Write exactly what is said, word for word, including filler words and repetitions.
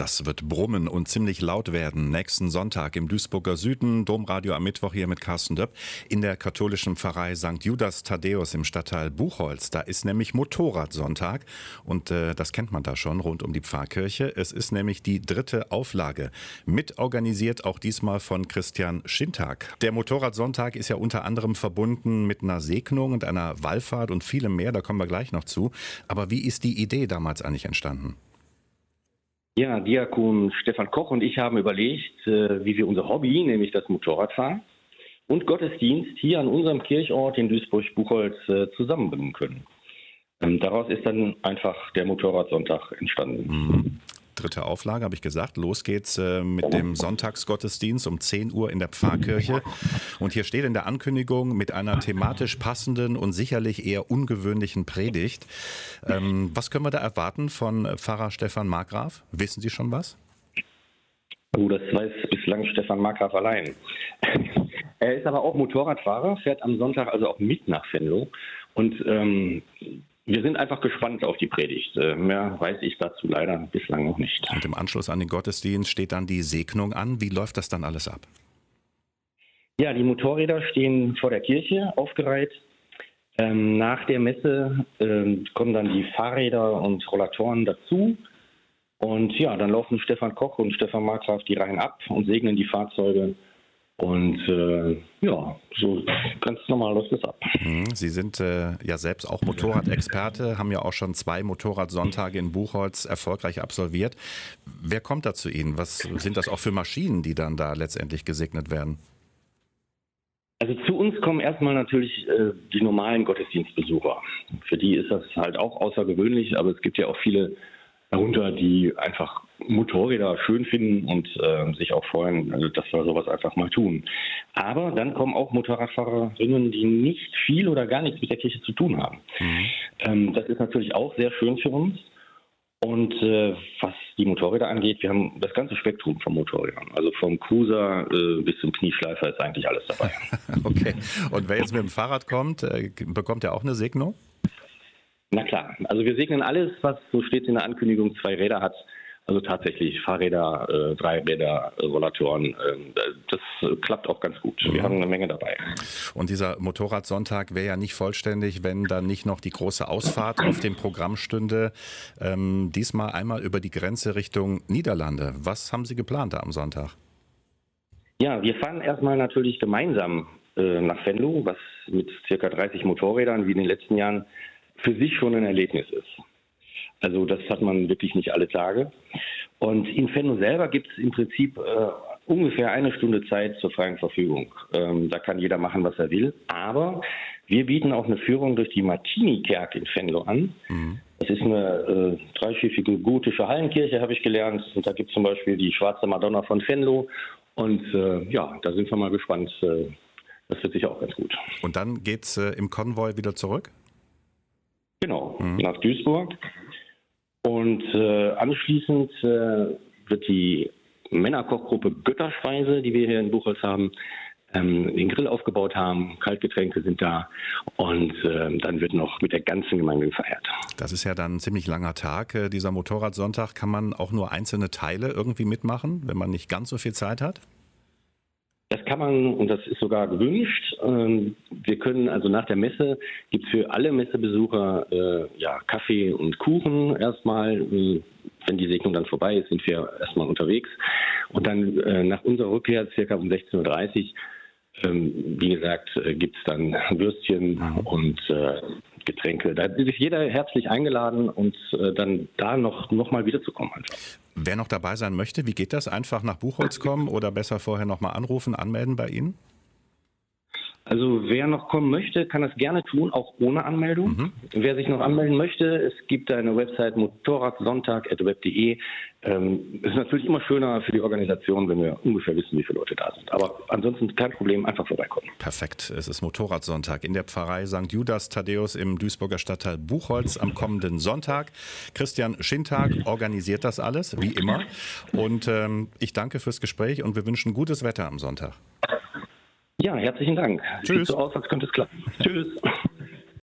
Das wird brummen und ziemlich laut werden. Nächsten Sonntag im Duisburger Süden, Domradio am Mittwoch hier mit Carsten Döpp. In der katholischen Pfarrei Sankt Judas Thaddäus im Stadtteil Buchholz. Da ist nämlich Motorradsonntag und äh, das kennt man da schon rund um die Pfarrkirche. Es ist nämlich die dritte Auflage. Mitorganisiert auch diesmal von Christian Schintag. Der Motorradsonntag ist ja unter anderem verbunden mit einer Segnung und einer Wallfahrt und vielem mehr. Da kommen wir gleich noch zu. Aber wie ist die Idee damals eigentlich entstanden? Ja, Diakon Stefan Koch und ich haben überlegt, äh, wie wir unser Hobby, nämlich das Motorradfahren und Gottesdienst hier an unserem Kirchort in Duisburg-Buchholz äh, zusammenbringen können. Ähm, daraus ist dann einfach der Motorradsonntag entstanden. Mhm. Dritte Auflage, habe ich gesagt. Los geht's äh, mit dem Sonntagsgottesdienst um zehn Uhr in der Pfarrkirche. Und hier steht in der Ankündigung mit einer thematisch passenden und sicherlich eher ungewöhnlichen Predigt. Ähm, was können wir da erwarten von Pfarrer Stefan Markgraf? Wissen Sie schon was? Oh, das weiß bislang Stefan Markgraf allein. Er ist aber auch Motorradfahrer, fährt am Sonntag also auch mit nach Venlo. Und ähm, wir sind einfach gespannt auf die Predigt. Mehr weiß ich dazu leider bislang noch nicht. Und im Anschluss an den Gottesdienst steht dann die Segnung an. Wie läuft das dann alles ab? Ja, die Motorräder stehen vor der Kirche aufgereiht. Ähm, nach der Messe ähm, kommen dann die Fahrräder und Rollatoren dazu. Und ja, dann laufen Stefan Koch und Stefan Markgraf die Reihen ab und segnen die Fahrzeuge. Und äh, ja, so ganz normal läuft es ab. Sie sind äh, ja selbst auch Motorradexperte, haben ja auch schon zwei Motorradsonntage in Buchholz erfolgreich absolviert. Wer kommt da zu Ihnen? Was sind das auch für Maschinen, die dann da letztendlich gesegnet werden? Also zu uns kommen erstmal natürlich äh, die normalen Gottesdienstbesucher. Für die ist das halt auch außergewöhnlich, aber es gibt ja auch viele darunter, die einfach Motorräder schön finden und äh, sich auch freuen, also dass wir sowas einfach mal tun. Aber dann kommen auch Motorradfahrerinnen, die nicht viel oder gar nichts mit der Kirche zu tun haben. Mhm. Ähm, das ist natürlich auch sehr schön für uns. Und äh, was die Motorräder angeht, wir haben das ganze Spektrum von Motorrädern. Also vom Cruiser äh, bis zum Knieschleifer ist eigentlich alles dabei. Okay. Und wer jetzt mit dem Fahrrad kommt, äh, bekommt er auch eine Segnung? Na klar, also wir segnen alles, was, so steht in der Ankündigung, zwei Räder hat. Also tatsächlich Fahrräder, äh, Dreiräder, äh, Rollatoren, äh, das äh, klappt auch ganz gut. Wir mhm. haben eine Menge dabei. Und dieser Motorradsonntag wäre ja nicht vollständig, wenn dann nicht noch die große Ausfahrt auf dem Programm stünde. Ähm, diesmal einmal über die Grenze Richtung Niederlande. Was haben Sie geplant da am Sonntag? Ja, wir fahren erstmal natürlich gemeinsam äh, nach Venlo, was mit circa dreißig Motorrädern wie in den letzten Jahren für sich schon ein Erlebnis ist. Also das hat man wirklich nicht alle Tage. Und in Venlo selber gibt es im Prinzip äh, ungefähr eine Stunde Zeit zur freien Verfügung. Ähm, da kann jeder machen, was er will. Aber wir bieten auch eine Führung durch die Martini-Kerk in Venlo an. Mhm. Das ist eine äh, dreischiffige gotische Hallenkirche, habe ich gelernt. Und da gibt es zum Beispiel die Schwarze Madonna von Venlo. Und äh, ja, da sind wir mal gespannt. Äh, das wird sicher auch ganz gut. Und dann geht's äh, im Konvoi wieder zurück? Genau, mhm. nach Duisburg. Und äh, anschließend äh, wird die Männerkochgruppe Götterspeise, die wir hier in Buchholz haben, ähm, den Grill aufgebaut haben, Kaltgetränke sind da und äh, dann wird noch mit der ganzen Gemeinde gefeiert. Das ist ja dann ein ziemlich langer Tag, äh, dieser Motorradsonntag. Kann man auch nur einzelne Teile irgendwie mitmachen, wenn man nicht ganz so viel Zeit hat? Das kann man, und das ist sogar gewünscht. Wir können also nach der Messe, gibt es für alle Messebesucher äh, ja, Kaffee und Kuchen erstmal. Wenn die Segnung dann vorbei ist, sind wir erstmal unterwegs. Und dann äh, nach unserer Rückkehr, circa um sechzehn Uhr dreißig, ähm, wie gesagt, äh, gibt es dann Würstchen mhm. und äh, Getränke. Da ist jeder herzlich eingeladen und äh, dann da noch, noch mal wiederzukommen einfach. Wer noch dabei sein möchte, wie geht das? Einfach nach Buchholz kommen oder besser vorher noch mal anrufen, anmelden bei Ihnen? Also wer noch kommen möchte, kann das gerne tun, auch ohne Anmeldung. Mhm. Wer sich noch anmelden möchte, es gibt eine Website motorradsonntag punkt web punkt de. Ähm, es ist natürlich immer schöner für die Organisation, wenn wir ungefähr wissen, wie viele Leute da sind. Aber ansonsten kein Problem, einfach vorbeikommen. Perfekt. Es ist Motorradsonntag in der Pfarrei Sankt Judas Thaddäus im Duisburger Stadtteil Buchholz am kommenden Sonntag. Christian Schintag organisiert das alles, wie immer. Und ähm, ich danke fürs Gespräch und wir wünschen gutes Wetter am Sonntag. Ja, herzlichen Dank. Tschüss. Sieht so aus, als könnte es klappen. Tschüss.